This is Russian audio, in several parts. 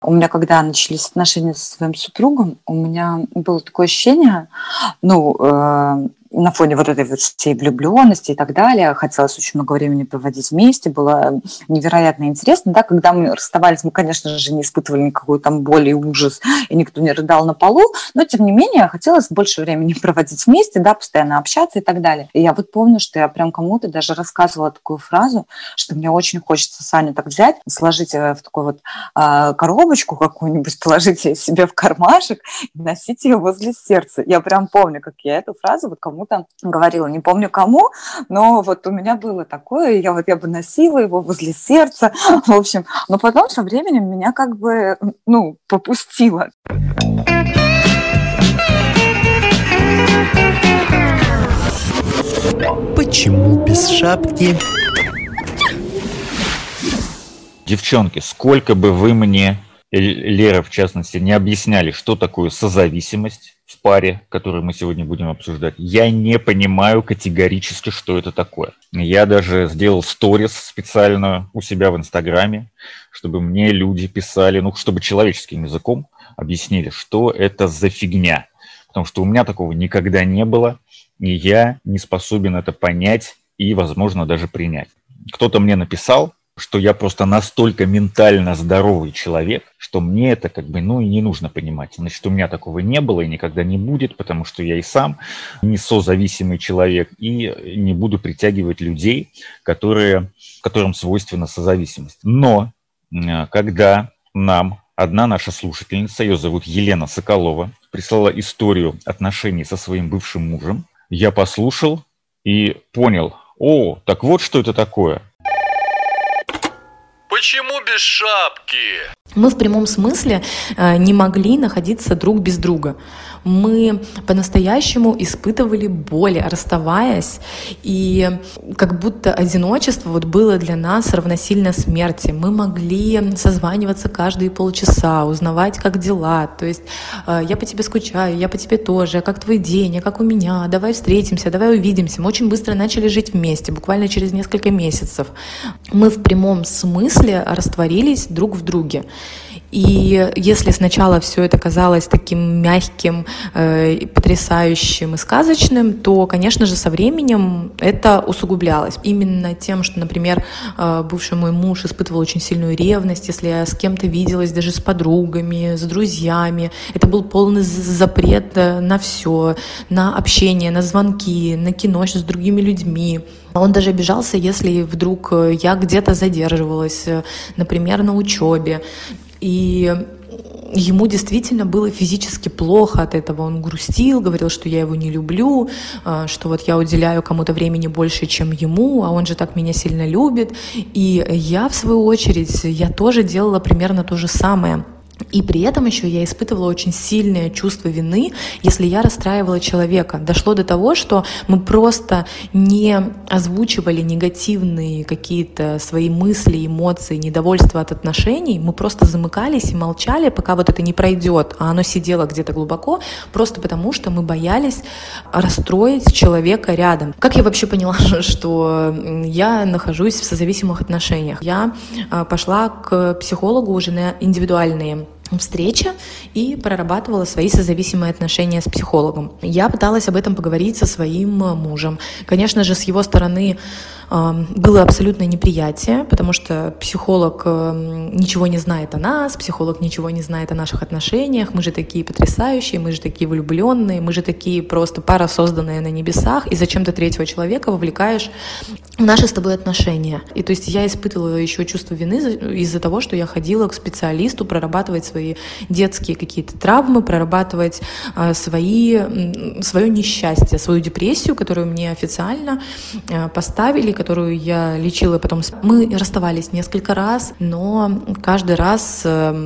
У меня, когда начались отношения со своим супругом, у меня было такое ощущение, на фоне вот этой вот всей влюбленности и так далее, хотелось очень много времени проводить вместе, было невероятно интересно, да, когда мы расставались, мы, конечно же, не испытывали никакой там боли и ужас, и никто не рыдал на полу, но, тем не менее, хотелось больше времени проводить вместе, да, постоянно общаться и так далее. И я вот помню, что я прям кому-то даже рассказывала такую фразу, что мне очень хочется Саню так взять, сложить в такую вот коробочку какую-нибудь, положить ее себе в кармашек и носить ее возле сердца. Я прям помню, как я эту фразу вот кому-то говорила, не помню кому, но вот у меня было такое, я бы носила его возле сердца, в общем, но потом со временем меня как бы, попустило. Почему без шапки? Девчонки, сколько бы вы мне, Лера в частности, не объясняли, что такое созависимость в паре, которую мы сегодня будем обсуждать, я не понимаю категорически, что это такое. Я даже сделал сторис специально у себя в Инстаграме, чтобы мне люди писали, чтобы человеческим языком объяснили, что это за фигня. Потому что у меня такого никогда не было, и я не способен это понять и, возможно, даже принять. Кто-то мне написал, что я просто настолько ментально здоровый человек, что мне это и не нужно понимать. Значит, у меня такого не было и никогда не будет, потому что я и сам не созависимый человек и не буду притягивать людей, которым свойственна созависимость. Но когда нам одна наша слушательница, ее зовут Елена Соколова, прислала историю отношений со своим бывшим мужем, я послушал и понял, так вот что это такое. Почему без шапки? Мы в прямом смысле не могли находиться друг без друга. Мы по-настоящему испытывали боль, расставаясь, и как будто одиночество было для нас равносильно смерти. Мы могли созваниваться каждые полчаса, узнавать, как дела. То есть я по тебе скучаю, я по тебе тоже, а как твой день, а как у меня, давай встретимся, давай увидимся. Мы очень быстро начали жить вместе, буквально через несколько месяцев. Мы в прямом смысле растворились друг в друге. И если сначала все это казалось таким мягким, потрясающим и сказочным, то, конечно же, со временем это усугублялось. Именно тем, что, например, бывший мой муж испытывал очень сильную ревность, если я с кем-то виделась, даже с подругами, с друзьями. Это был полный запрет на все, на общение, на звонки, на кино с другими людьми. Он даже обижался, если вдруг я где-то задерживалась, например, на учебе. И ему действительно было физически плохо от этого. Он грустил, говорил, что я его не люблю, что я уделяю кому-то времени больше, чем ему, а он же так меня сильно любит. И я, в свою очередь, я тоже делала примерно то же самое. И при этом еще я испытывала очень сильное чувство вины, если я расстраивала человека. Дошло до того, что мы просто не озвучивали негативные какие-то свои мысли, эмоции, недовольство от отношений. Мы просто замыкались и молчали, пока это не пройдет, а оно сидело где-то глубоко, просто потому что мы боялись расстроить человека рядом. Как я вообще поняла, что я нахожусь в созависимых отношениях? Я пошла к психологу уже на индивидуальные встречи и прорабатывала свои созависимые отношения с психологом. Я пыталась об этом поговорить со своим мужем. Конечно же, с его стороны было абсолютное неприятие, потому что психолог ничего не знает о нас, психолог ничего не знает о наших отношениях, мы же такие потрясающие, мы же такие влюбленные, мы же такие просто пара, созданная на небесах, и зачем ты третьего человека вовлекаешь в наши с тобой отношения. И то есть я испытывала еще чувство вины из-за того, что я ходила к специалисту прорабатывать свои детские какие-то травмы, прорабатывать свое несчастье, свою депрессию, которую мне официально поставили, которую я лечила потом. Мы расставались несколько раз, но каждый раз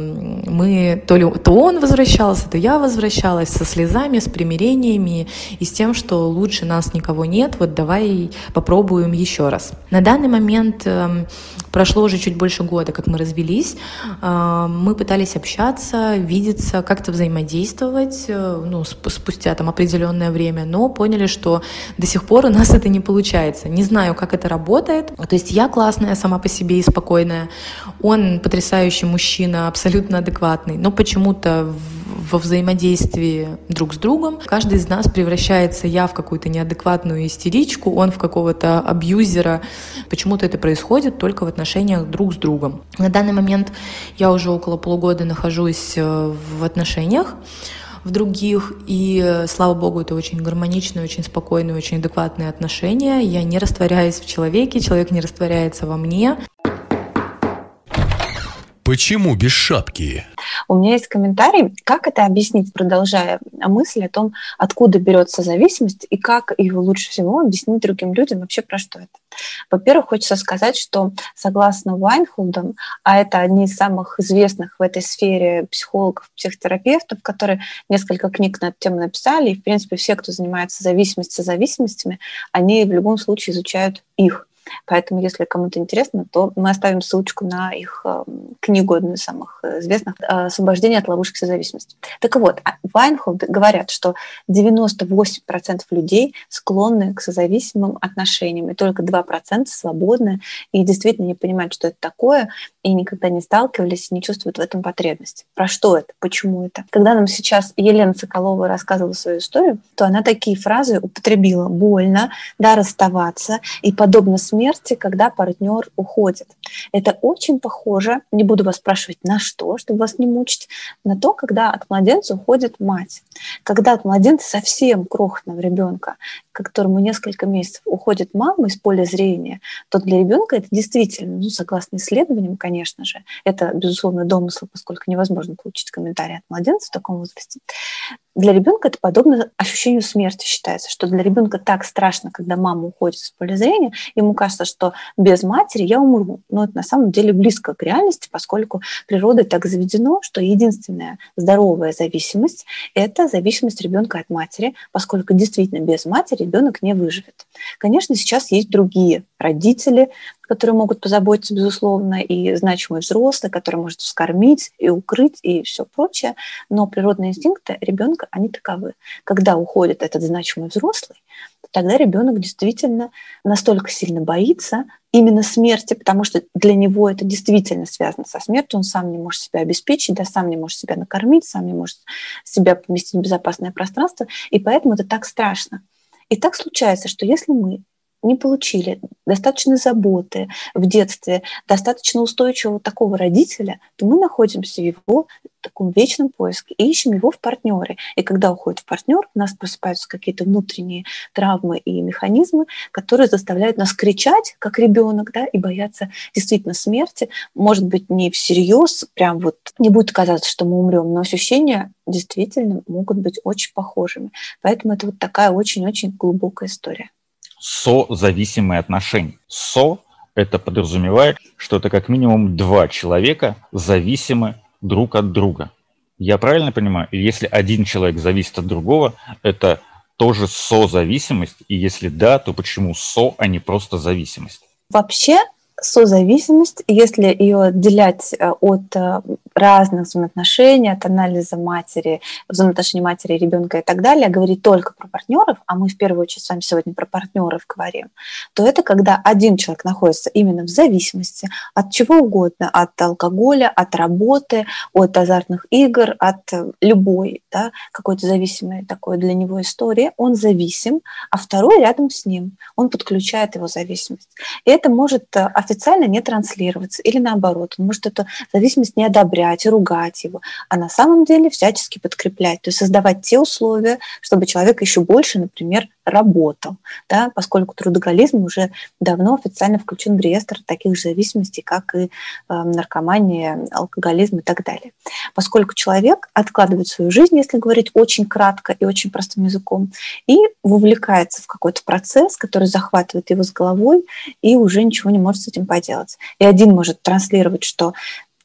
мы то он возвращался, то я возвращалась со слезами, с примирениями и с тем, что лучше нас никого нет, давай попробуем еще раз. На данный момент Прошло уже чуть больше года, как мы развелись. Мы пытались общаться, видеться, как-то взаимодействовать, спустя там определенное время, но поняли, что до сих пор у нас это не получается. Не знаю, как это работает. То есть я классная сама по себе и спокойная. Он потрясающий мужчина, абсолютно адекватный, но почему-то во взаимодействии друг с другом каждый из нас превращается, я в какую-то неадекватную истеричку, он в какого-то абьюзера. Почему-то это происходит только в отношениях друг с другом. На данный момент я уже около полугода нахожусь в отношениях в других, и, слава богу, это очень гармоничные, очень спокойные, очень адекватные отношения. Я не растворяюсь в человеке, человек не растворяется во мне. Почему без шапки? У меня есть комментарий, как это объяснить, продолжая мысль о том, откуда берется зависимость и как ее лучше всего объяснить другим людям, вообще про что это. Во-первых, хочется сказать, что согласно Вайнхолдам, а это одни из самых известных в этой сфере психологов, психотерапевтов, которые несколько книг на эту тему написали, и, в принципе, все, кто занимается зависимостями, они в любом случае изучают их. Поэтому, если кому-то интересно, то мы оставим ссылочку на их книгу, одну из самых известных, «Освобождение от ловушек созависимости». Так вот, Вайнхолд говорят, что 98% людей склонны к созависимым отношениям, и только 2% свободны и действительно не понимают, что это такое, и никогда не сталкивались, не чувствуют в этом потребности. Про что это? Почему это? Когда нам сейчас Елена Соколова рассказывала свою историю, то она такие фразы употребила: больно, да, расставаться, и подобно смерти, когда партнер уходит. Это очень похоже, не буду вас спрашивать на что, чтобы вас не мучить, на то, когда от младенца уходит мать. Когда от младенца совсем крохотного ребенка, которому несколько месяцев, уходит мама из поля зрения, то для ребенка это действительно, согласно исследованиям, конечно же, это, безусловно, домысл, поскольку невозможно получить комментарий от младенца в таком возрасте. Для ребенка это подобно ощущению смерти считается, что для ребенка так страшно, когда мама уходит из поля зрения, ему кажется, что без матери я умру. Но это на самом деле близко к реальности, поскольку природой так заведено, что единственная здоровая зависимость – это зависимость ребенка от матери, поскольку действительно без матери ребенок не выживет. Конечно, сейчас есть другие родители, которые могут позаботиться, безусловно, и значимый взрослый, который может вскормить и укрыть и все прочее, но природные инстинкты ребенка, они таковы. Когда уходит этот значимый взрослый, тогда ребенок действительно настолько сильно боится именно смерти, потому что для него это действительно связано со смертью, он сам не может себя обеспечить, да, сам не может себя накормить, сам не может себя поместить в безопасное пространство, и поэтому это так страшно. И так случается, что если мы не получили достаточной заботы в детстве, достаточно устойчивого такого родителя, то мы находимся в его таком вечном поиске и ищем его в партнере. И когда уходит партнер, у нас просыпаются какие-то внутренние травмы и механизмы, которые заставляют нас кричать, как ребенок, да, и бояться действительно смерти. Может быть, не всерьез, прям вот не будет казаться, что мы умрем, но ощущения действительно могут быть очень похожими. Поэтому это вот такая очень-очень глубокая история. Созависимые отношения. Это подразумевает, что это как минимум два человека зависимы друг от друга. Я правильно понимаю? И если один человек зависит от другого, это тоже созависимость? И если да, то почему а не просто зависимость? Вообще, созависимость, если ее отделять от разных взаимоотношений, от анализа матери, взаимоотношений матери, ребенка и так далее, говорить только про партнеров, а мы в первую очередь с вами сегодня про партнеров говорим, то это когда один человек находится именно в зависимости от чего угодно, от алкоголя, от работы, от азартных игр, от любой, да, какой-то зависимой такой для него истории, он зависим, а второй рядом с ним, он подключает его зависимость. И это может официально не транслироваться, или наоборот, он может эту зависимость не одобрять и ругать его, а на самом деле всячески подкреплять, то есть создавать те условия, чтобы человек еще больше, например, работал, да, поскольку трудоголизм уже давно официально включен в реестр таких же зависимостей, как и наркомания, алкоголизм и так далее. Поскольку человек откладывает свою жизнь, если говорить очень кратко и очень простым языком, и вовлекается в какой-то процесс, который захватывает его с головой, и уже ничего не может с этим поделать. И один может транслировать, что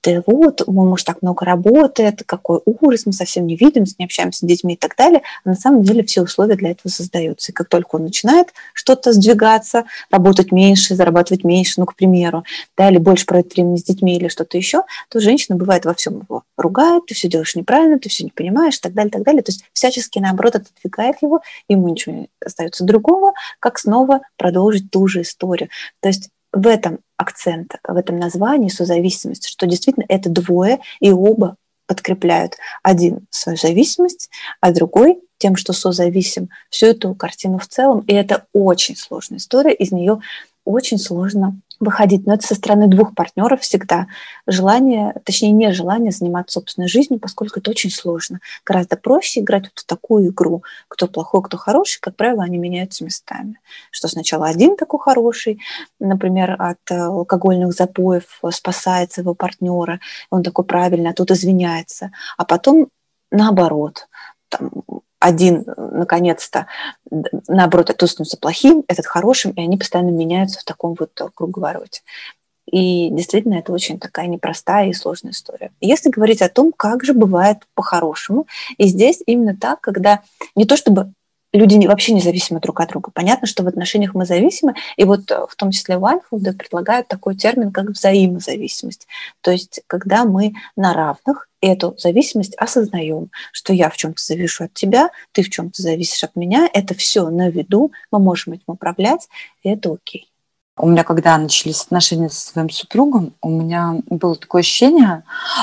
ты вот, мой муж так много работает, какой ужас, мы совсем не видимся, не общаемся с детьми и так далее. А на самом деле все условия для этого создаются. И как только он начинает что-то сдвигаться, работать меньше, зарабатывать меньше, ну, к примеру, да, или больше проводить времени с детьми или что-то еще, то женщина бывает во всем его ругает, ты все делаешь неправильно, ты все не понимаешь, и так далее, и так далее. То есть всячески, наоборот, отодвигает его, ему ничего не остается другого, как снова продолжить ту же историю. То есть в этом акцент, в этом названии созависимость, что действительно это двое, и оба подкрепляют. Один свою зависимость, а другой тем, что созависим, всю эту картину в целом. И это очень сложная история, из нее очень сложно выходить. Но это со стороны двух партнеров всегда. Желание, точнее, нежелание заниматься собственной жизнью, поскольку это очень сложно. Гораздо проще играть вот в такую игру. Кто плохой, кто хороший, как правило, они меняются местами. Что сначала один такой хороший, например, от алкогольных запоев спасает своего партнера, он такой правильный, а тут извиняется. А потом наоборот, там, один, наконец-то, наоборот, этот становится плохим, этот хорошим, и они постоянно меняются в таком вот круговороте. И действительно, это очень такая непростая и сложная история. Если говорить о том, как же бывает по-хорошему, и здесь именно так, когда не то чтобы люди вообще не зависимы друг от друга. Понятно, что в отношениях мы зависимы, и вот в том числе Вайнфилды предлагают такой термин, как взаимозависимость. То есть когда мы на равных эту зависимость осознаем, что я в чем-то завишу от тебя, ты в чем-то зависишь от меня, это все на виду, мы можем этим управлять, и это окей. У меня, когда начались отношения со своим супругом, у меня было такое ощущение,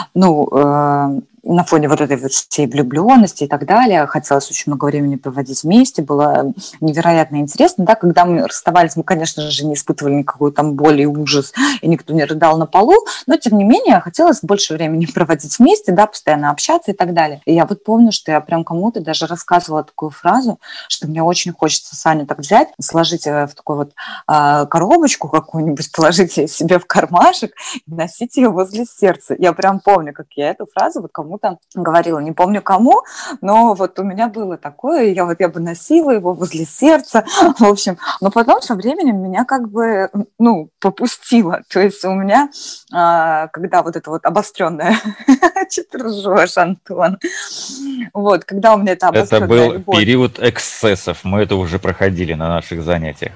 на фоне вот этой вот всей влюбленности и так далее, хотелось очень много времени проводить вместе, было невероятно интересно, да, когда мы расставались, мы, конечно же, не испытывали никакой там боли и ужас, и никто не рыдал на полу, но, тем не менее, хотелось больше времени проводить вместе, да, постоянно общаться и так далее. И я вот помню, что я прям кому-то даже рассказывала такую фразу, что мне очень хочется Саню так взять, сложить в такую вот коробочку какую-нибудь, положить ее себе в кармашек и носить ее возле сердца. Я прям помню, как я эту фразу вот кому-то говорила, не помню кому, но вот у меня было такое, я бы носила его возле сердца, в общем, но потом со временем меня как бы, попустило, то есть у меня, когда вот это вот обостренное, что ты ржешь, Антон, вот, когда у меня это обостренное... Это был период эксцессов, мы это уже проходили на наших занятиях.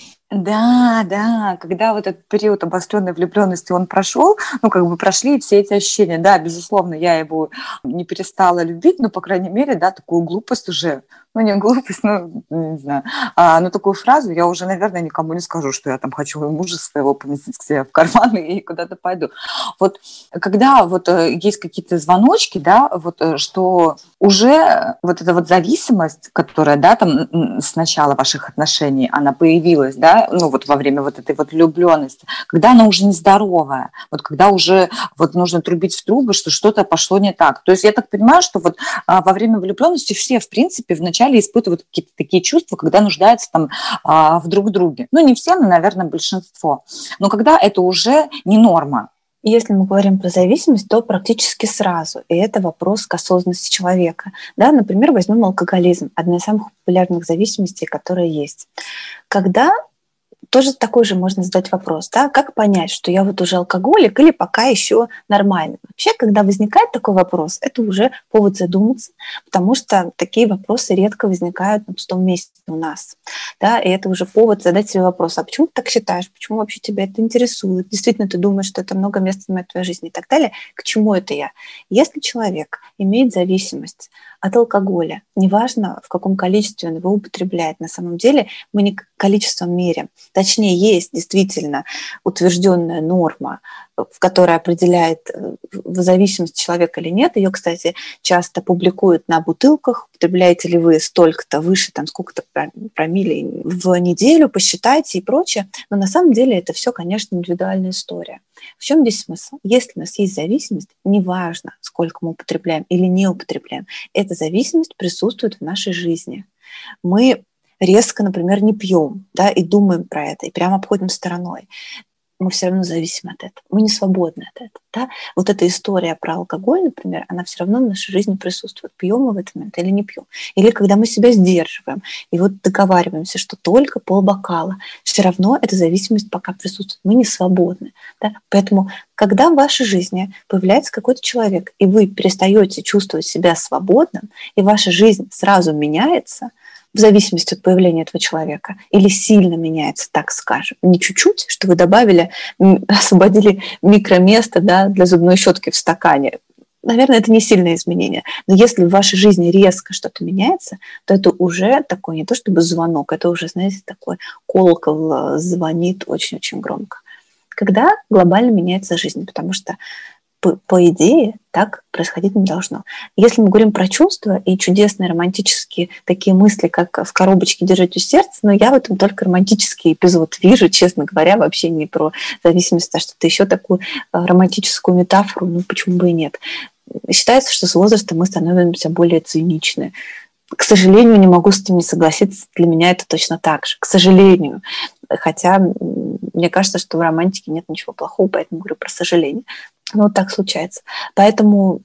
Да, когда вот этот период обостренной влюбленности он прошел, прошли все эти ощущения. Да, безусловно, я его не перестала любить, но, по крайней мере, да, такую глупость уже, не глупость, не знаю, но такую фразу я уже, наверное, никому не скажу, что я там хочу мужа своего поместить к себе в карман и куда-то пойду. Вот когда вот есть какие-то звоночки, да, вот что уже вот эта вот зависимость, которая, да, там с начала ваших отношений, она появилась, да, во время вот этой вот влюбленности, когда она уже нездоровая, вот когда уже вот нужно трубить в трубы, что что-то пошло не так. То есть я так понимаю, что вот во время влюбленности все, в принципе, вначале испытывают какие-то такие чувства, когда нуждаются там в друг друге. Не все, но, наверное, большинство. Но когда это уже не норма. Если мы говорим про зависимость, то практически сразу. И это вопрос к осознанности человека. Да, например, возьмем алкоголизм. Одна из самых популярных зависимостей, которая есть. Когда тоже такой же можно задать вопрос, да, как понять, что я вот уже алкоголик или пока еще нормально. Вообще, когда возникает такой вопрос, это уже повод задуматься, потому что такие вопросы редко возникают на пустом месте у нас. Да, и это уже повод задать себе вопрос, а почему ты так считаешь, почему вообще тебя это интересует, действительно ты думаешь, что это много места занимает в твоей жизни и так далее, к чему это я? Если человек имеет зависимость от алкоголя, неважно, в каком количестве он его употребляет, на самом деле мы не количеством меряем. Точнее, есть действительно утвержденная норма, в которой определяет зависимость человека или нет. Ее, кстати, часто публикуют на бутылках. Употребляете ли вы столько-то выше, там сколько-то промилле в неделю, посчитайте и прочее. Но на самом деле это все, конечно, индивидуальная история. В чем здесь смысл? Если у нас есть зависимость, неважно, сколько мы употребляем или не употребляем, эта зависимость присутствует в нашей жизни. Мы резко, например, не пьем, да, и думаем про это, и прямо обходим стороной. мы все равно зависим от этого. Мы не свободны от этого. Да? Вот эта история про алкоголь, например, она все равно в нашей жизни присутствует. Пьем мы в этот момент или не пьем. Или когда мы себя сдерживаем и вот договариваемся, что только полбокала, все равно эта зависимость пока присутствует. Мы не свободны. Да? Поэтому, когда в вашей жизни появляется какой-то человек, и вы перестаете чувствовать себя свободным, и ваша жизнь сразу меняется, в зависимости от появления этого человека, или сильно меняется, так скажем. Не чуть-чуть, что вы добавили, освободили микроместо, да, для зубной щетки в стакане. Наверное, это не сильное изменение. Но если в вашей жизни резко что-то меняется, то это уже такой не то чтобы звонок, это уже, знаете, такой колокол звонит очень-очень громко. Когда глобально меняется жизнь, потому что по идее, так происходить не должно. Если мы говорим про чувства и чудесные романтические такие мысли, как в коробочке держать у сердца, но я в этом только романтический эпизод вижу, честно говоря, вообще не про зависимость, а что-то еще, такую романтическую метафору, ну почему бы и нет. Считается, что с возрастом мы становимся более циничны. К сожалению, не могу с этим не согласиться, для меня это точно так же, к сожалению. Хотя мне кажется, что в романтике нет ничего плохого, поэтому говорю про сожаление. Но вот так случается. Поэтому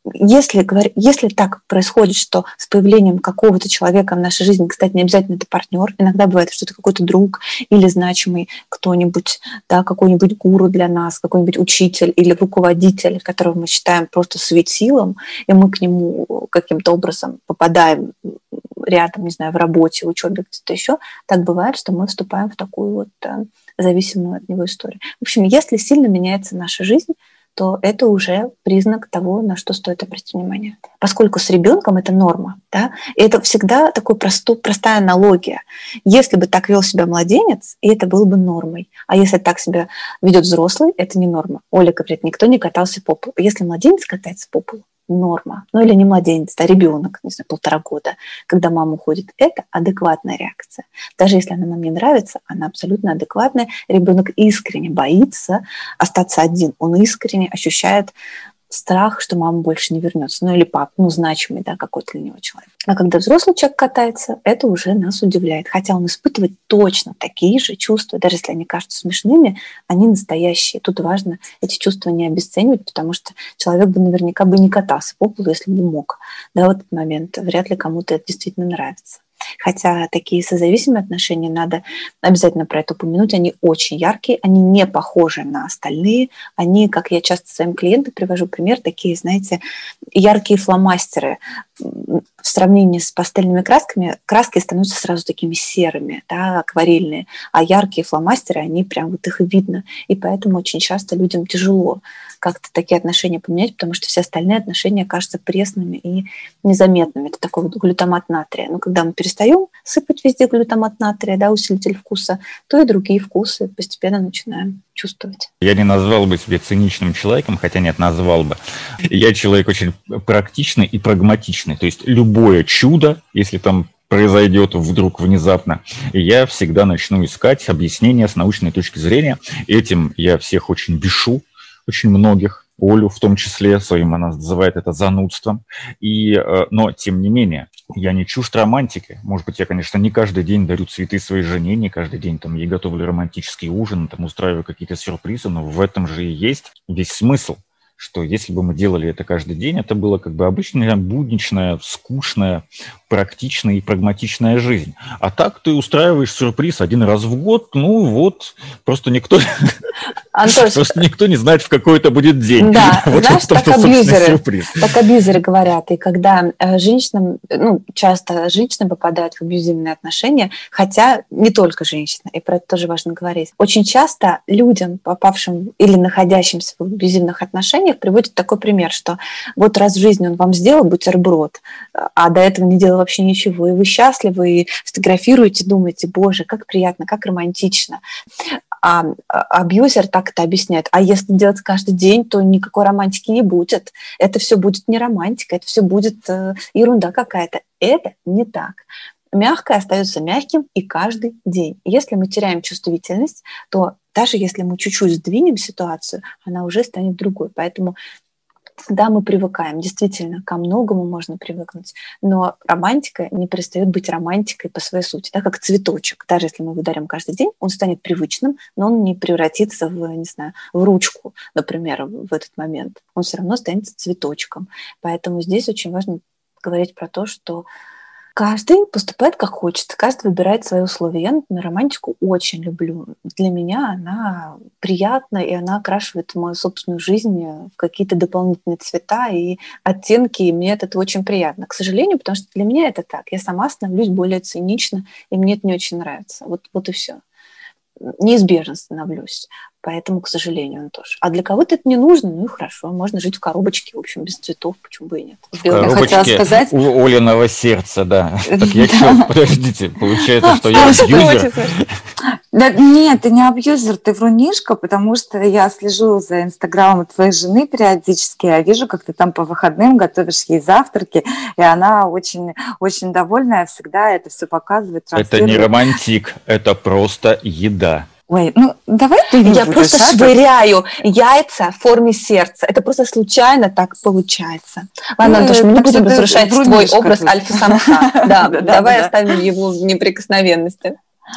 если так происходит, что с появлением какого-то человека в нашей жизни, кстати, не обязательно это партнер, иногда бывает, что это какой-то друг или значимый кто-нибудь, да, какой-нибудь гуру для нас, какой-нибудь учитель или руководитель, которого мы считаем просто светилом, и мы к нему каким-то образом попадаем рядом, не знаю, в работе, в учебе, где-то еще, так бывает, что мы вступаем в такую вот зависимую от него историю. В общем, если сильно меняется наша жизнь, то это уже признак того, на что стоит обратить внимание. Поскольку с ребенком это норма, да, и это всегда такая простая аналогия. Если бы так вел себя младенец, и это было бы нормой. А если так себя ведет взрослый, это не норма. Оля говорит, никто не катался по полу. Если младенец катается по полу, норма. Ну или не младенец, а ребенок, не знаю, 1,5 года, когда мама уходит, это адекватная реакция. Даже если она нам не нравится, она абсолютно адекватная. Ребенок искренне боится остаться один. Он искренне ощущает страх, что мама больше не вернется. Ну или папа, значимый, да, какой-то для него человек. А когда взрослый человек катается, это уже нас удивляет. Хотя он испытывает точно такие же чувства, даже если они кажутся смешными, они настоящие. Тут важно эти чувства не обесценивать, потому что человек бы наверняка бы не катался по полу, если бы мог. Да, в этот момент вряд ли кому-то это действительно нравится. Хотя такие созависимые отношения, надо обязательно про это упомянуть, они очень яркие, они не похожи на остальные, они, как я часто своим клиентам привожу пример, такие, знаете, яркие фломастеры. В сравнении с пастельными красками, краски становятся сразу такими серыми, да, акварельные, а яркие фломастеры, они прям вот их видно, и поэтому очень часто людям тяжело как-то такие отношения поменять, потому что все остальные отношения кажутся пресными и незаметными. Это такой вот глютамат натрия. Но когда мы перестаем сыпать везде глютамат натрия, да, усилитель вкуса, то и другие вкусы постепенно начинаем чувствовать. Я не назвал бы себя циничным человеком, хотя нет, назвал бы. Я человек очень практичный и прагматичный. То есть любое чудо, если там произойдет вдруг внезапно, я всегда начну искать объяснения с научной точки зрения. Этим я всех очень бешу, очень многих, Олю в том числе, своим она называет это занудством. Но, тем не менее, я не чужд романтики. Может быть, я, конечно, не каждый день дарю цветы своей жене, не каждый день там ей готовлю романтический ужин, там устраиваю какие-то сюрпризы, но в этом же и есть весь смысл, что если бы мы делали это каждый день, это было как бы обычная, будничная, скучная, практичная и прагматичная жизнь. А так ты устраиваешь сюрприз один раз в год, просто никто не знает, в какой это будет день. Да, вот знаешь, так абьюзеры говорят, и когда часто женщины попадают в абьюзивные отношения, хотя не только женщины, и про это тоже важно говорить. Очень часто людям, попавшим или находящимся в абьюзивных отношениях, приводит такой пример, что вот раз в жизни он вам сделал бутерброд, а до этого не делал вообще ничего, и вы счастливы, и фотографируете, думаете, боже, как приятно, как романтично. А абьюзер так это объясняет. А если делать каждый день, то никакой романтики не будет. Это все будет не романтика, это все будет ерунда какая-то. Это не так. Мягкое остается мягким и каждый день. Если мы теряем чувствительность, то даже если мы чуть-чуть сдвинем ситуацию, она уже станет другой. Поэтому Да, мы привыкаем, действительно, ко многому можно привыкнуть, но романтика не перестает быть романтикой по своей сути, да, как цветочек. Даже если мы его дарим каждый день, он станет привычным, но он не превратится в, не знаю, в ручку, например, в этот момент. Он все равно останется цветочком. Поэтому здесь очень важно говорить про то, что каждый поступает как хочет, каждый выбирает свои условия. Я, например, романтику очень люблю. Для меня она приятна, и она окрашивает мою собственную жизнь в какие-то дополнительные цвета и оттенки, и мне это очень приятно. К сожалению, потому что для меня это так. Я сама становлюсь более цинична, и мне это не очень нравится. Вот и все. Неизбежно становлюсь. Поэтому, к сожалению, он тоже. А для кого-то это не нужно, ну и хорошо. Можно жить в коробочке, в общем, без цветов, почему бы и нет. В коробочке у Олиного сердца, да. Так я что, подождите, получается, что я абьюзер? Нет, ты не абьюзер, ты врунишка, потому что я слежу за инстаграмом твоей жены периодически, я вижу, как ты там по выходным готовишь ей завтраки, и она очень, очень довольная, всегда это все показывает. Это не романтик, это просто еда. Ой, ну давай ты не Я просто швыряю яйца в форме сердца. Это просто случайно так получается. Ладно, Антош, мы не будем разрушать твой образ альфа-самца. Да, давай оставим его в неприкосновенности.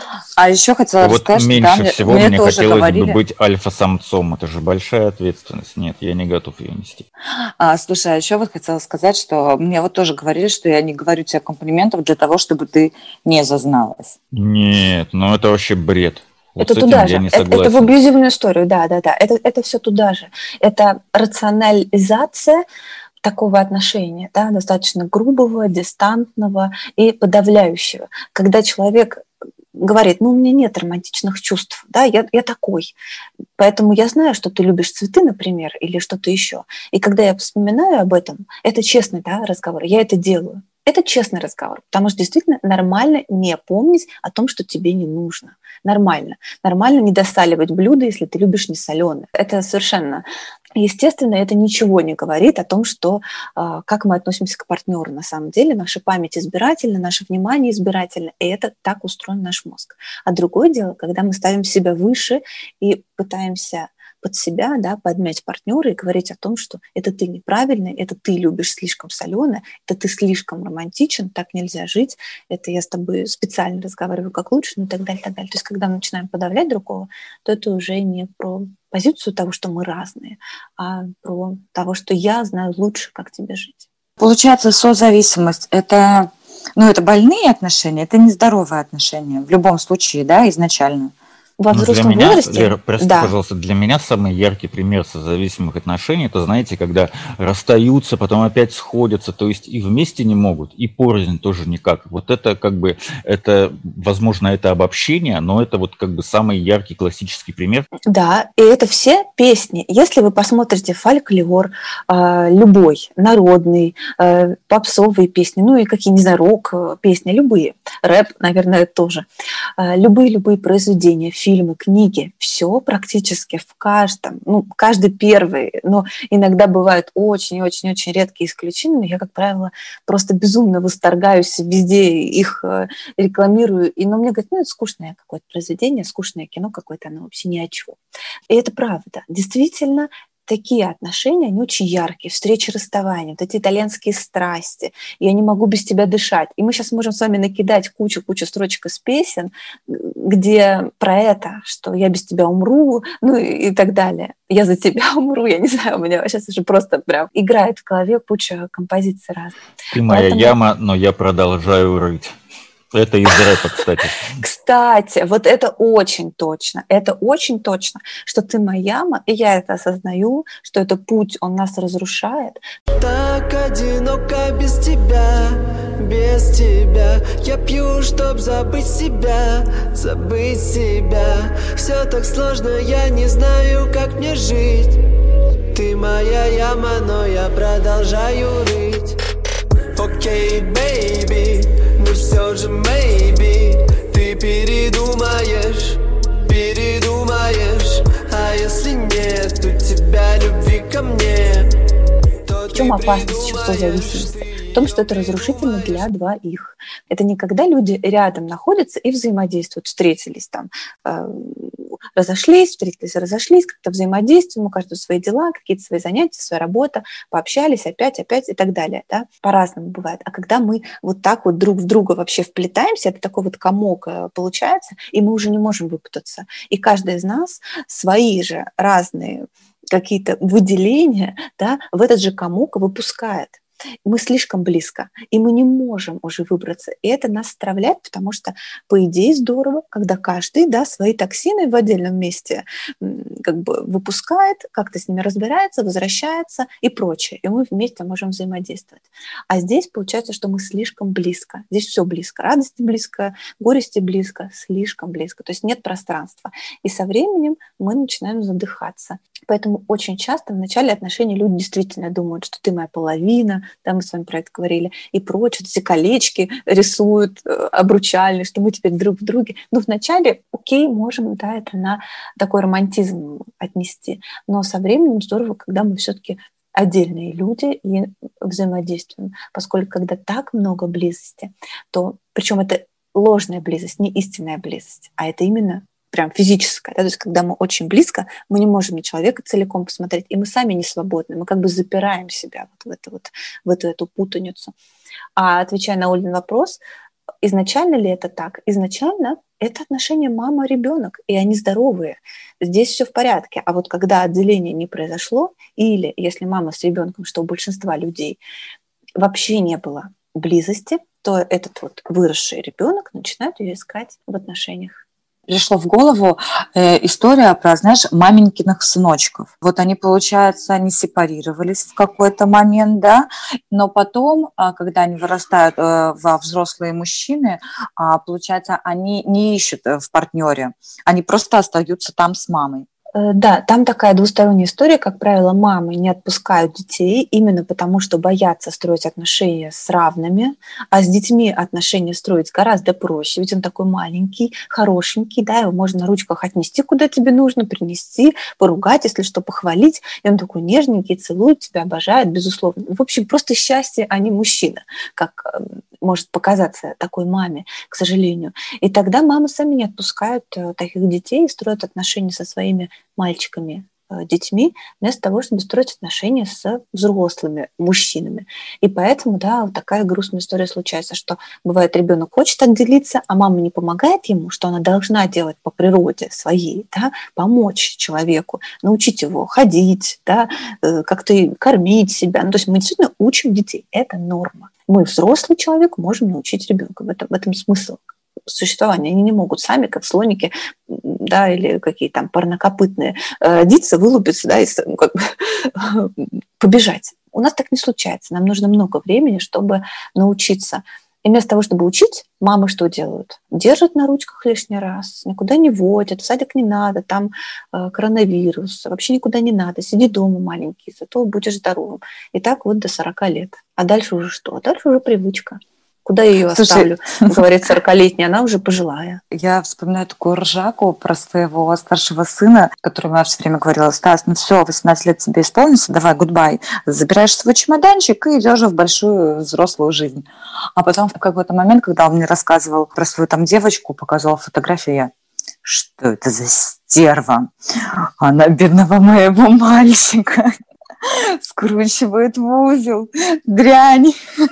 А еще хотела рассказать, что меньше всего мне хотелось бы быть альфа-самцом. Это же большая ответственность. Нет, я не готов ее нести. Слушай, а еще вот хотела сказать, что мне вот тоже говорили, что я не говорю тебе комплиментов для того, чтобы ты не зазналась. Нет, ну это вообще бред. Вот это туда же, это в абьюзивную историю, да, это все туда же. Это рационализация такого отношения, да, достаточно грубого, дистантного и подавляющего. Когда человек говорит, ну, у меня нет романтичных чувств, да, я такой, поэтому я знаю, что ты любишь цветы, например, или что-то еще. И когда я вспоминаю об этом, это честный, да, разговор, я это делаю. Это честный разговор, потому что действительно нормально не помнить о том, что тебе не нужно. Нормально. Нормально не досаливать блюдо, если ты любишь несоленое. Это совершенно естественно, это ничего не говорит о том, что как мы относимся к партнеру на самом деле. Наша память избирательна, наше внимание избирательно, и это так устроен наш мозг. А другое дело, когда мы ставим себя выше и пытаемся под себя, да, подмять партнера и говорить о том, что это ты неправильный, это ты любишь слишком соленое, это ты слишком романтичен, так нельзя жить, это я с тобой специально разговариваю как лучше, ну и так далее, так далее. То есть когда мы начинаем подавлять другого, то это уже не про позицию того, что мы разные, а про того, что я знаю лучше, как тебе жить. Получается, созависимость – это больные отношения, это нездоровые отношения в любом случае, да, изначально. Во взрослом возрасте? Лера, прости, пожалуйста, для меня самый яркий пример созависимых отношений, это, знаете, когда расстаются, потом опять сходятся, то есть и вместе не могут, и порознь тоже никак. Вот это как бы, это, возможно, это обобщение, но это вот как бы самый яркий классический пример. Да, и это все песни. Если вы посмотрите фольклор, любой, народный, попсовые песни, ну и какие, не знаю, рок-песни, любые, рэп, наверное, тоже, любые произведения, фильмы, книги, все практически в каждом, каждый первый, но иногда бывают очень-очень-очень редкие исключения, но я, как правило, просто безумно восторгаюсь, везде их рекламирую, но мне говорят, это скучное какое-то произведение, скучное кино какое-то, оно вообще ни о чем. И это правда. Действительно, такие отношения, они очень яркие, встречи, расставания, вот эти итальянские страсти, я не могу без тебя дышать. И мы сейчас можем с вами накидать кучу строчек из песен, где про это, что я без тебя умру, и так далее. Я за тебя умру, я не знаю, у меня сейчас уже просто прям играет в голове куча композиций разных. Ты моя яма, но я продолжаю рыть. Это из рэпа, кстати. Кстати, вот это очень точно, что ты моя яма, и я это осознаю, что это путь, он нас разрушает. Так одиноко без тебя, я пью, чтоб забыть себя. Все так сложно, я не знаю, как мне жить. Ты моя яма, но я продолжаю рыть. Окей, бэйби, но все же maybe ты передумаешь, а если нет у тебя любви ко мне, то в чем опасность чувства зависимости? в том, что это разрушительно для двоих. Это не когда люди рядом находятся и взаимодействуют, встретились там, разошлись, встретились, разошлись, как-то взаимодействуем, у каждого свои дела, какие-то свои занятия, своя работа, пообщались, опять и так далее. Да? По-разному бывает. А когда мы вот так вот друг в друга вообще вплетаемся, это такой вот комок получается, и мы уже не можем выпутаться. И каждый из нас свои же разные какие-то выделения, да, в этот же комок выпускает. Мы слишком близко, и мы не можем уже выбраться. И это нас стравляет, потому что, по идее, здорово, когда каждый, да, свои токсины в отдельном месте как бы выпускает, как-то с ними разбирается, возвращается и прочее. И мы вместе можем взаимодействовать. А здесь получается, что мы слишком близко. Здесь все близко. Радости близко, горести близко, слишком близко. То есть нет пространства. И со временем мы начинаем задыхаться. Поэтому очень часто в начале отношений люди действительно думают, что ты моя половина, да, мы с вами про это говорили, и прочее, эти колечки рисуют обручальные, что мы теперь друг в друге. Ну, вначале, окей, можем, да, это на такой романтизм отнести, но со временем здорово, когда мы все-таки отдельные люди и взаимодействуем, поскольку когда так много близости, то, причем это ложная близость, не истинная близость, а это именно прям физическое, да, то есть когда мы очень близко, мы не можем на человека целиком посмотреть, и мы сами не свободны, мы как бы запираем себя в эту путаницу. А отвечая на Олин вопрос, изначально ли это так? Изначально это отношения мама-ребенок, и они здоровые. Здесь все в порядке. А вот когда отделение не произошло, или если мама с ребенком, что у большинства людей вообще не было близости, то этот вот выросший ребенок начинает ее искать в отношениях. Пришло в голову история про, знаешь, маменькиных сыночков. Вот они, получается, они сепарировались в какой-то момент, да, но потом, когда они вырастают во взрослые мужчины, получается, они не ищут в партнере, они просто остаются там с мамой. Да, там такая двусторонняя история. Как правило, мамы не отпускают детей именно потому, что боятся строить отношения с равными, а с детьми отношения строить гораздо проще, ведь он такой маленький, хорошенький, да, его можно на ручках отнести, куда тебе нужно, принести, поругать, если что, похвалить, и он такой нежненький, целует тебя, обожает, безусловно. В общем, просто счастье, а не мужчина, как может показаться такой маме, к сожалению. И тогда мамы сами не отпускают таких детей и строят отношения со своими мальчиками, детьми, вместо того, чтобы строить отношения с взрослыми мужчинами. И поэтому, да, вот такая грустная история случается, что бывает, ребенок хочет отделиться, а мама не помогает ему, что она должна делать по природе своей, да, помочь человеку, научить его ходить, да, как-то кормить себя. Ну, то есть мы действительно учим детей. Это норма. Мы, взрослый человек, можем научить ребенка. В этом смысл существования. Они не могут сами, как слоники, да, или какие там парнокопытные, родиться, вылупиться, да, и как бы побежать. У нас так не случается. Нам нужно много времени, чтобы научиться. И вместо того, чтобы учить, мамы что делают? Держат на ручках лишний раз, никуда не водят, в садик не надо, там коронавирус, вообще никуда не надо, сиди дома маленький, зато будешь здоровым. И так вот до 40 лет. А дальше уже что? Дальше уже привычка. Куда я ее оставлю? Говорит 40-летняя, она уже пожилая. Я вспоминаю такую ржаку про своего старшего сына, которому я все время говорила: Стас, ну все, 18 лет тебе исполнится, давай, гудбай. Забираешь свой чемоданчик и идешь в большую взрослую жизнь. А потом в какой-то момент, когда он мне рассказывал про свою там девочку, показывал фотографию, я: что это за стерва? Она бедного моего мальчика скручивает в узел. Дрянь.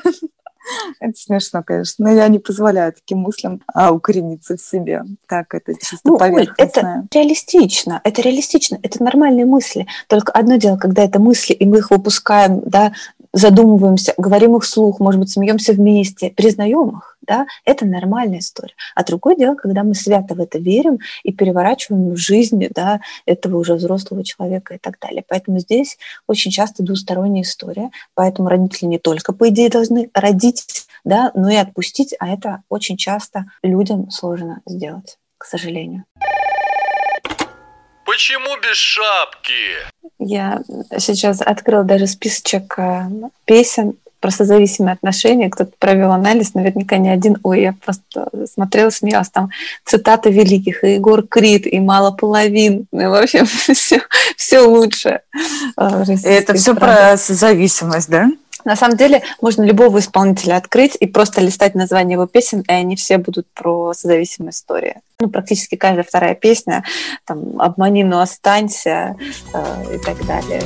Это смешно, конечно, но я не позволяю таким мыслям укорениться в себе. Так, это чисто поверхностное. Это реалистично, это нормальные мысли. Только одно дело, когда это мысли, и мы их выпускаем, да, задумываемся, говорим их вслух, может быть, смеемся вместе, признаем их, да, это нормальная история. А другое дело, когда мы свято в это верим и переворачиваем в жизнь, да, этого уже взрослого человека и так далее. Поэтому здесь очень часто двусторонняя история, поэтому родители не только, по идее, должны родить, да, но и отпустить, а это очень часто людям сложно сделать, к сожалению. Почему без шапки? Я сейчас открыла даже списочек песен про созависимые отношения. Кто-то провел анализ, наверняка не один. Ой, я просто смотрела, смеялась. Там цитаты великих. И Егор Крид, и «Мало половин». И вообще все лучше. Это все про созависимость, да? На самом деле можно любого исполнителя открыть и просто листать название его песен, и они все будут про созависимые истории. Ну, практически каждая вторая песня, там, «Обмани, но останься» и так далее.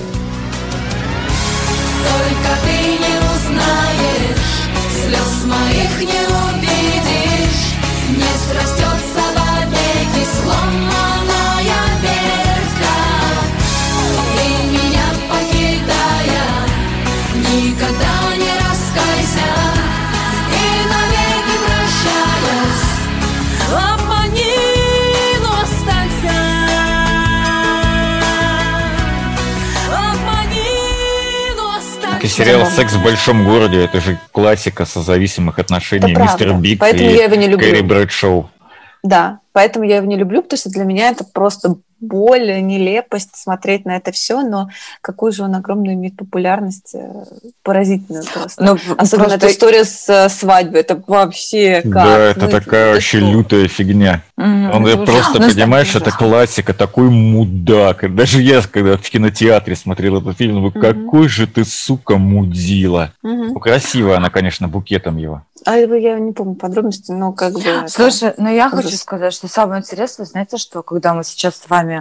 Только ты не узнаешь, слез моих не увидишь, не срастется вовеки сломанная ветка, и меня покидая, никогда не раскайся, и навеки прощаясь, обмани, но останься, обмани, но останься. И сериал «Секс в большом городе» — это же классика созависимых отношений. Это Мистер правда. Биг Поэтому и я его не люблю. Кэрри Брэдшоу. Да, поэтому я его не люблю, потому что для меня это просто боль, нелепость смотреть на это все, но какую же он огромную имеет популярность, поразительную просто. Ну, особенно просто... эта история с свадьбой, это вообще как? Да, это такая вообще лютая фигня. Он просто, понимаешь, это классика, такой мудак. И даже я, когда в кинотеатре смотрел этот фильм, думаю, какой же ты, сука, мудила. Ну, красивая она, конечно, букетом его. Я не помню подробности, но как бы... Слушай, но я хочу сказать, что самое интересное, знаете, что когда мы сейчас с вами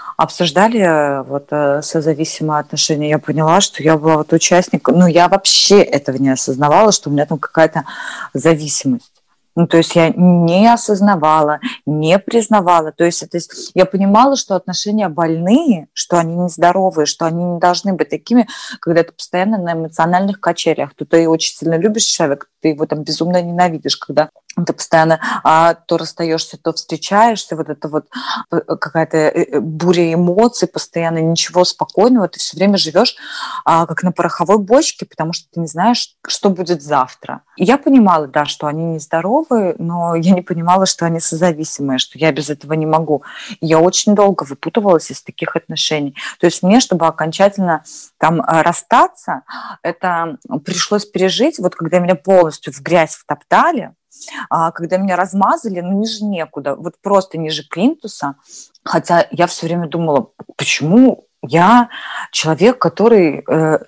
обсуждали вот созависимые отношения, я поняла, что я была вот участником, ну, я вообще этого не осознавала, что у меня там какая-то зависимость. Ну, то есть я не осознавала, не признавала. То есть я понимала, что отношения больные, что они нездоровые, что они не должны быть такими, когда ты постоянно на эмоциональных качелях. То ты очень сильно любишь человека, ты его там безумно ненавидишь, когда ты постоянно то расстаешься, то встречаешься, вот это вот какая-то буря эмоций, постоянно ничего спокойного, ты все время живешь как на пороховой бочке, потому что ты не знаешь, что будет завтра. И я понимала, да, что они нездоровые, но я не понимала, что они созависимые, что я без этого не могу. И я очень долго выпутывалась из таких отношений. То есть мне, чтобы окончательно там расстаться, это пришлось пережить, вот когда меня полностью в грязь втоптали, когда меня размазали, ну, ниже некуда, вот просто ниже плинтуса. Хотя я все время думала, почему я человек, который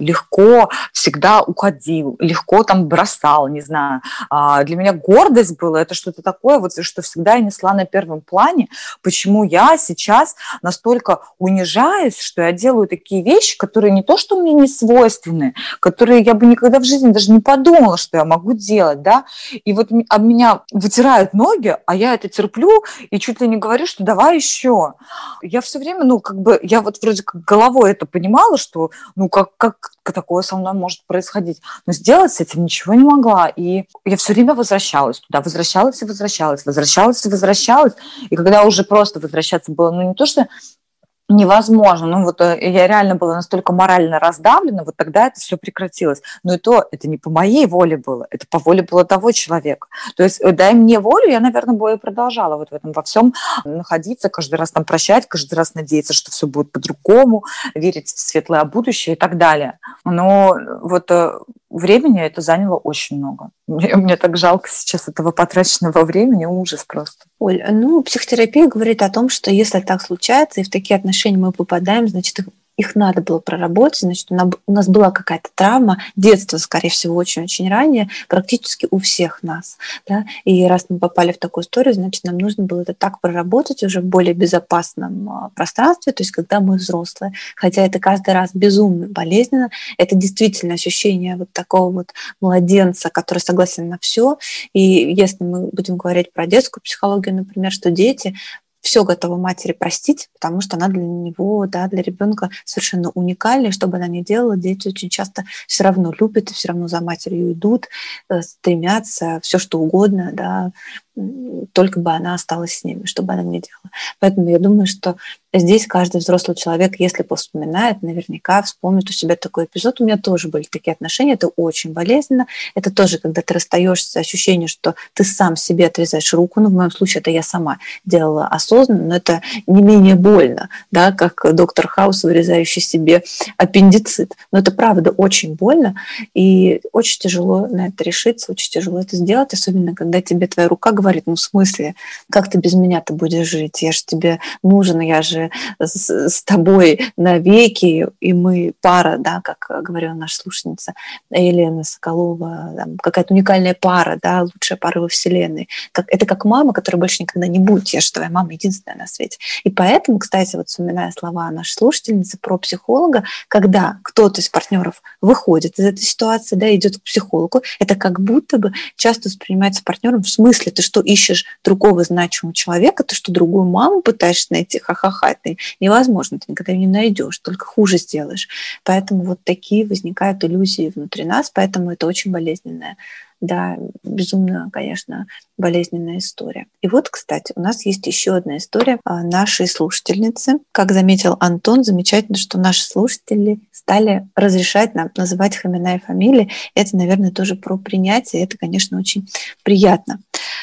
легко всегда уходил, легко там бросал, не знаю. Для меня гордость была, это что-то такое, вот, что всегда я несла на первом плане. Почему я сейчас настолько унижаюсь, что я делаю такие вещи, которые не то, что мне не свойственны, которые я бы никогда в жизни даже не подумала, что я могу делать, да. И вот об меня вытирают ноги, а я это терплю и чуть ли не говорю, что давай еще. Я все время, ну, как бы, я вот вроде как головой это понимала, что, ну, как такое со мной может происходить. Но сделать с этим ничего не могла. И я все время возвращалась туда, возвращалась. И когда уже просто возвращаться было, ну, не то, что невозможно. Ну, вот я реально была настолько морально раздавлена, вот тогда это все прекратилось. Но и то, это не по моей воле было, это по воле было того человека. То есть, дай мне волю, я, наверное, бы и продолжала вот в этом во всем находиться, каждый раз там прощать, каждый раз надеяться, что все будет по-другому, верить в светлое будущее и так далее. Но вот времени это заняло очень много. Мне так жалко сейчас этого потраченного времени, ужас просто. Оль, ну, психотерапия говорит о том, что если так случается, и в такие отношения мы попадаем, значит, их надо было проработать, значит, у нас была какая-то травма, детство, скорее всего, очень-очень ранее, практически у всех нас. Да? И раз мы попали в такую историю, значит, нам нужно было это так проработать уже в более безопасном пространстве, то есть когда мы взрослые. Хотя это каждый раз безумно болезненно, это действительно ощущение вот такого вот младенца, который согласен на все. И если мы будем говорить про детскую психологию, например, что дети все готовы матери простить, потому что она для него, да, для ребенка совершенно уникальна, и что бы она ни делала, дети очень часто все равно любят, и все равно за матерью идут, стремятся, все что угодно, да, только бы она осталась с ними, что бы она ни делала. Поэтому я думаю, что здесь каждый взрослый человек, если повспоминает, наверняка вспомнит у себя такой эпизод. У меня тоже были такие отношения, это очень болезненно. Это тоже, когда ты расстаешься, ощущение, что ты сам себе отрезаешь руку. Ну, в моем случае это я сама делала осознанно, но это не менее больно, да, как доктор Хаус, вырезающий себе аппендицит. Но это правда очень больно, и очень тяжело на это решиться, очень тяжело это сделать, особенно когда тебе твоя рука говорит: говорит, ну, в смысле, как ты без меня-то будешь жить? Я же тебе нужен, я же с тобой навеки, и мы пара, да, как говорила наша слушательница Елена Соколова, там, какая-то уникальная пара, да, лучшая пара во Вселенной. Это как мама, которая больше никогда не будет. Я же твоя мама единственная на свете. И поэтому, кстати, вот вспоминая слова нашей слушательницы про психолога, когда кто-то из партнеров выходит из этой ситуации, да, идет к психологу, это как будто бы часто воспринимается партнером в смысле, ты что, ищешь другого значимого человека, ты что, другую маму пытаешься найти, ха-ха-ха, это невозможно, ты никогда ее не найдешь, только хуже сделаешь. Поэтому вот такие возникают иллюзии внутри нас, поэтому это очень болезненная, да, безумно, конечно, болезненная история. И вот, кстати, у нас есть еще одна история нашей слушательницы. Как заметил Антон, замечательно, что наши слушатели стали разрешать нам называть их имена и фамилии. Это, наверное, тоже про принятие. Это, конечно, очень приятно.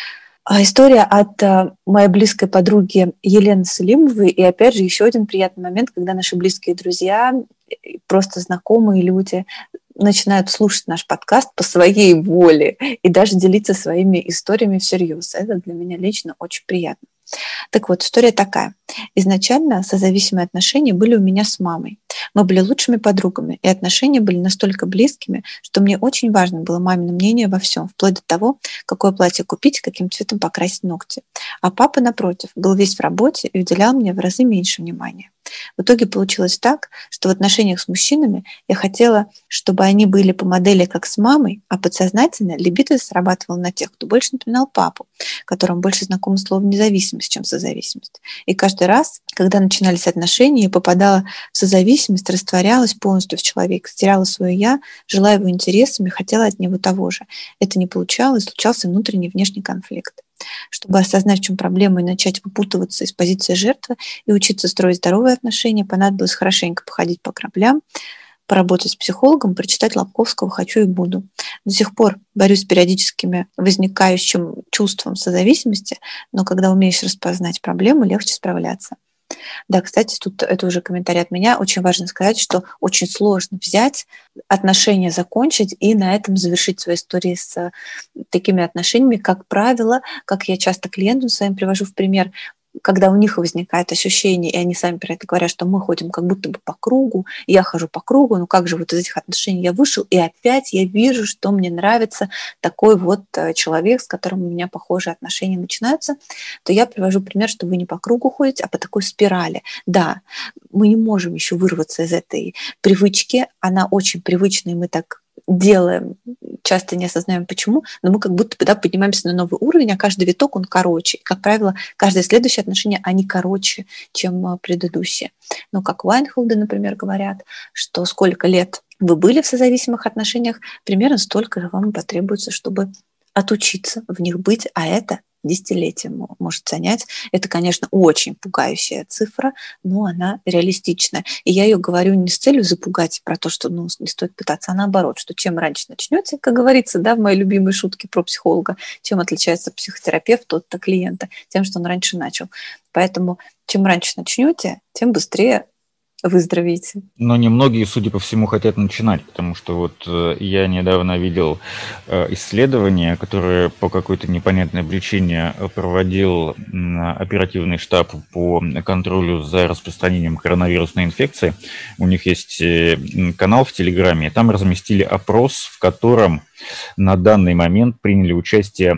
История от моей близкой подруги Елены Салимовой. И опять же, еще один приятный момент, когда наши близкие друзья, просто знакомые люди начинают слушать наш подкаст по своей воле и даже делиться своими историями всерьез. Это для меня лично очень приятно. Так вот, история такая. Изначально созависимые отношения были у меня с мамой. Мы были лучшими подругами, и отношения были настолько близкими, что мне очень важно было мамино мнение во всем, вплоть до того, какое платье купить, каким цветом покрасить ногти. А папа, напротив, был весь в работе и уделял мне в разы меньше внимания. В итоге получилось так, что в отношениях с мужчинами я хотела, чтобы они были по модели как с мамой, а подсознательно либидо срабатывало на тех, кто больше напоминал папу, которому больше знакомо слово «независимость», чем «созависимость». И каждый раз, когда начинались отношения, я попадала в созависимость, растворялась полностью в человеке, теряла свое «я», жила его интересами, хотела от него того же. Это не получалось, случался внутренний и внешний конфликт. Чтобы осознать, в чем проблема, и начать выпутываться из позиции жертвы и учиться строить здоровые отношения, понадобилось хорошенько походить по граблям, поработать с психологом, прочитать Лобковского «Хочу и буду». До сих пор борюсь с периодическими возникающим чувством созависимости, но когда умеешь распознать проблему, легче справляться. Да, кстати, тут это уже комментарий от меня. Очень важно сказать, что очень сложно взять отношения, закончить и на этом завершить свои истории с такими отношениями. Как правило, как я часто клиентам своим привожу в пример, когда у них возникает ощущение, и они сами про это говорят, что мы ходим как будто бы по кругу, я хожу по кругу, ну как же вот из этих отношений я вышел, и опять я вижу, что мне нравится такой вот человек, с которым у меня похожие отношения начинаются, то я привожу пример, что вы не по кругу ходите, а по такой спирали. Да, мы не можем еще вырваться из этой привычки, она очень привычная, и мы так делаем, часто не осознаем почему, но мы как будто бы поднимаемся на новый уровень, а каждый виток, он короче. Как правило, каждое следующее отношение, они короче, чем предыдущие. Ну, как Вайнхолды, например, говорят, что сколько лет вы были в созависимых отношениях, примерно столько же вам потребуется, чтобы отучиться в них быть, а это десятилетия может занять. Это, конечно, очень пугающая цифра, но она реалистичная. И я ее говорю не с целью запугать про то, что не стоит пытаться, а наоборот, что чем раньше начнете, как говорится, да, в моей любимой шутке про психолога, чем отличается психотерапевт от клиента, тем, что он раньше начал. Поэтому чем раньше начнете, тем быстрее выздоровеете. Но немногие, судя по всему, хотят начинать, потому что вот я недавно видел исследование, которое по какой-то непонятной причине проводил оперативный штаб по контролю за распространением коронавирусной инфекции. У них есть канал в Телеграме, там разместили опрос, в котором на данный момент приняли участие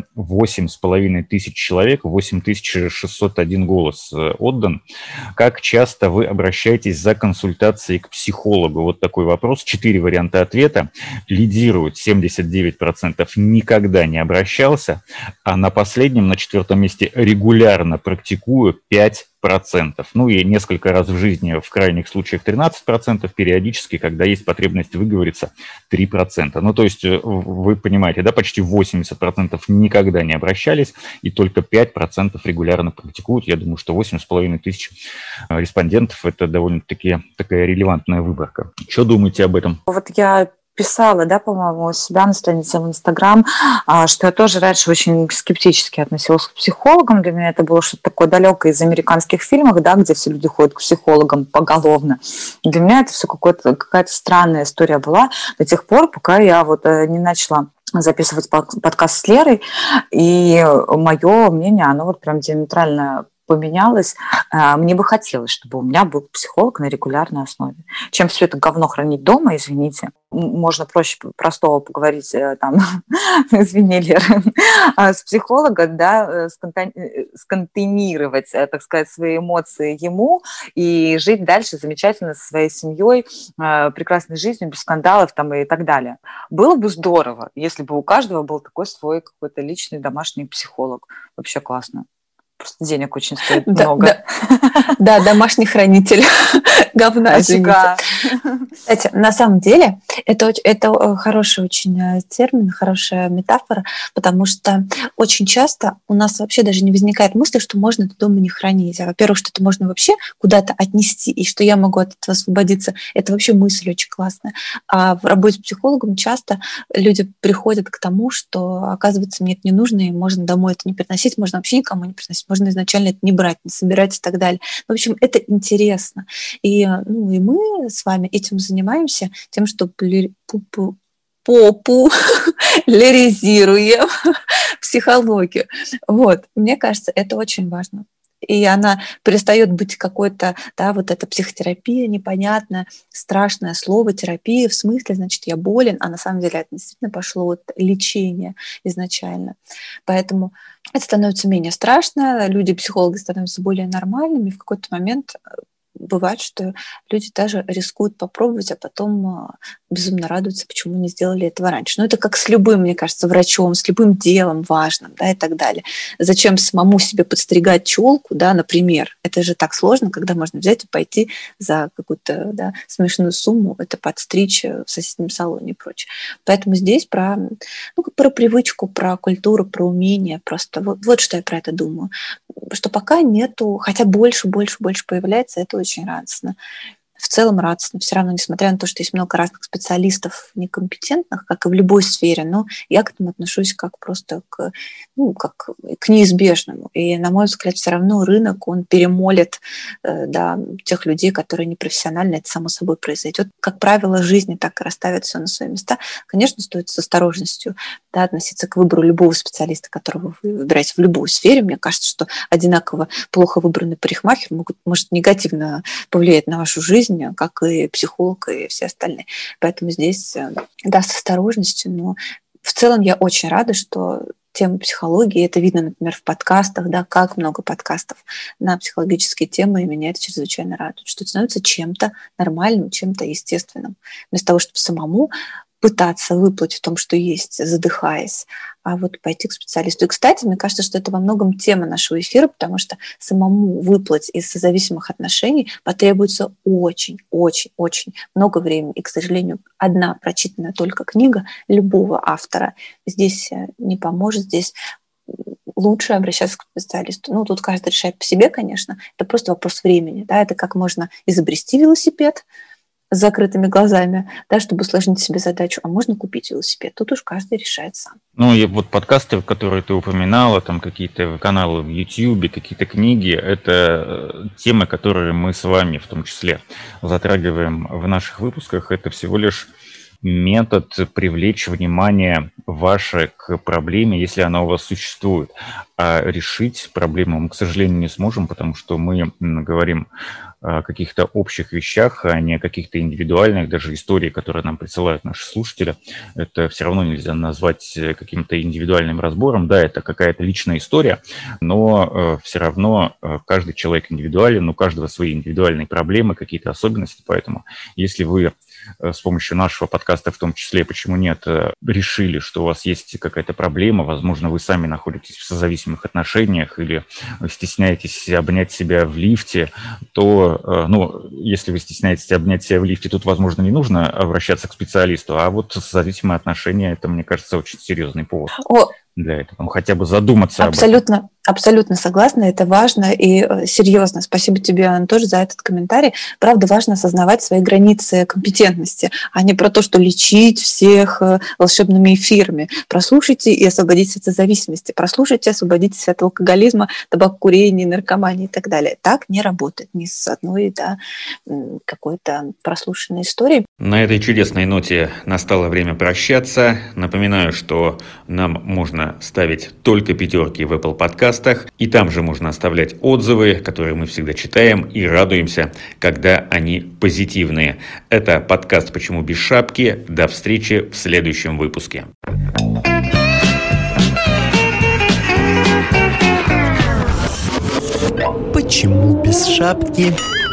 8,5 тысяч человек, 8601 голос отдан. Как часто вы обращаетесь за консультацией к психологу? Вот такой вопрос. 4 варианта ответа. Лидирует 79%, никогда не обращался, а на последнем, на 4-м месте, регулярно практикую 5%. Ну и несколько раз в жизни, в крайних случаях 13%, периодически, когда есть потребность выговориться, 3%. Ну то есть вы понимаете, да, почти 80% никогда не обращались, и только 5% регулярно практикуют. Я думаю, что 8,5 тысяч респондентов – это довольно-таки такая релевантная выборка. Что думаете об этом? Вот я писала, да, по-моему, у себя на странице в Инстаграм, что я тоже раньше очень скептически относилась к психологам. Для меня это было что-то такое далекое из американских фильмов, да, где все люди ходят к психологам поголовно. Для меня это все какая-то странная история была до тех пор, пока я вот не начала записывать подкаст с Лерой, и мое мнение, оно вот прям диаметрально поменялось. Мне бы хотелось, чтобы у меня был психолог на регулярной основе. Чем все это говно хранить дома, извините, можно проще простого поговорить, там, извини, Лера, с психологом, да, сконтейнировать, так сказать, свои эмоции ему и жить дальше замечательно со своей семьей, прекрасной жизнью, без скандалов там и так далее. Было бы здорово, если бы у каждого был такой свой какой-то личный домашний психолог. Вообще классно. Просто денег очень стоит много. Да, домашний хранитель говна. Кстати, на самом деле, это хороший очень термин, хорошая метафора, потому что очень часто у нас вообще даже не возникает мысли, что можно это дома не хранить. Во-первых, что это можно вообще куда-то отнести, и что я могу от этого освободиться. Это вообще мысль очень классная. А в работе с психологом часто люди приходят к тому, что, оказывается, мне это не нужно, и можно домой это не приносить, можно вообще никому не приносить, можно изначально это не брать, не собирать и так далее. В общем, это интересно. И мы с вами этим занимаемся, тем, что популяризируем психологию. Вот. Мне кажется, это очень важно. И она перестает быть какой-то, да, вот эта психотерапия непонятная, страшное слово терапия, в смысле, значит, я болен, а на самом деле это действительно пошло от лечения изначально. Поэтому это становится менее страшно, люди-психологи становятся более нормальными, в какой-то момент бывает, что люди даже рискуют попробовать, а потом безумно радуются, почему не сделали этого раньше. Но это как с любым, мне кажется, врачом, с любым делом важным, да, и так далее. Зачем самому себе подстригать челку, да, например? Это же так сложно, когда можно взять и пойти за какую-то, да, смешную сумму это подстричь в соседнем салоне и прочее. Поэтому здесь про привычку, про культуру, про умение. Просто вот что я про это думаю. Что пока нету, хотя больше появляется, это очень радостно. В целом радостно, все равно, несмотря на то, что есть много разных специалистов некомпетентных, как и в любой сфере, но я к этому отношусь как просто к неизбежному. И, на мой взгляд, все равно рынок, он перемолит тех людей, которые непрофессионально, это само собой произойдет. Как правило, жизни так и расставят все на свои места. Конечно, стоит с осторожностью относиться к выбору любого специалиста, которого вы выбираете в любой сфере. Мне кажется, что одинаково плохо выбранный парикмахер может негативно повлиять на вашу жизнь, как и психолог, и все остальные. Поэтому здесь, да, с осторожностью, но в целом я очень рада, что тема психологии, это видно, например, в подкастах, да, как много подкастов на психологические темы, и меня это чрезвычайно радует, что это становится чем-то нормальным, чем-то естественным. Вместо того, чтобы самому пытаться выплыть в том, что есть, задыхаясь, а вот пойти к специалисту. И, кстати, мне кажется, что это во многом тема нашего эфира, потому что самому выплыть из созависимых отношений потребуется очень много времени. И, к сожалению, одна прочитанная только книга любого автора здесь не поможет, здесь лучше обращаться к специалисту. Тут каждый решает по себе, конечно. Это просто вопрос времени. Да? Это как можно изобрести велосипед с закрытыми глазами, да, чтобы усложнить себе задачу, а можно купить велосипед. Тут уж каждый решает сам. И вот подкасты, которые ты упоминала, там какие-то каналы в YouTube, какие-то книги, это темы, которые мы с вами в том числе затрагиваем в наших выпусках. Это всего лишь метод привлечь внимание ваше к проблеме, если она у вас существует. А решить проблему мы, к сожалению, не сможем, потому что мы говорим о каких-то общих вещах, а не о каких-то индивидуальных, даже истории, которые нам присылают наши слушатели. Это все равно нельзя назвать каким-то индивидуальным разбором. Да, это какая-то личная история, но все равно каждый человек индивидуален, у каждого свои индивидуальные проблемы, какие-то особенности. Поэтому если вы с помощью нашего подкаста, в том числе, почему нет, решили, что у вас есть какая-то проблема, возможно, вы сами находитесь в созависимых отношениях или стесняетесь обнять себя в лифте, то, если вы стесняетесь обнять себя в лифте, тут, возможно, не нужно обращаться к специалисту, а вот созависимые отношения, это, мне кажется, очень серьезный повод для этого, хотя бы задуматься об этом. Абсолютно согласна, это важно и серьезно. Спасибо тебе, Анна, тоже за этот комментарий. Правда, важно осознавать свои границы компетентности, а не про то, что лечить всех волшебными эфирами. Прослушайте и освободитесь от зависимости. Прослушайте, освободитесь от алкоголизма, табакокурения, наркомании и так далее. Так не работает ни с одной какой-то прослушанной историей. На этой чудесной ноте настало время прощаться. Напоминаю, что нам можно ставить только 5 в Apple Podcast, и там же можно оставлять отзывы, которые мы всегда читаем и радуемся, когда они позитивные. Это подкаст «Почему без шапки?». До встречи в следующем выпуске. Почему без шапки?